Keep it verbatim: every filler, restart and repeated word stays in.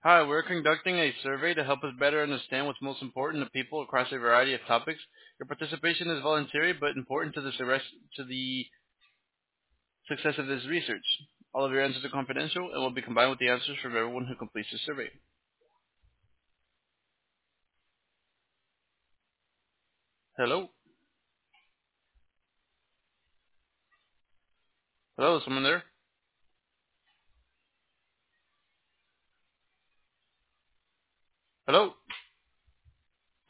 Hi, we're conducting a survey to help us better understand what's most important to people across a variety of topics. Your participation is voluntary but important to the, success- to the success of this research. All of your answers are confidential and will be combined with the answers from everyone who completes the survey. Hello? Hello, is someone there?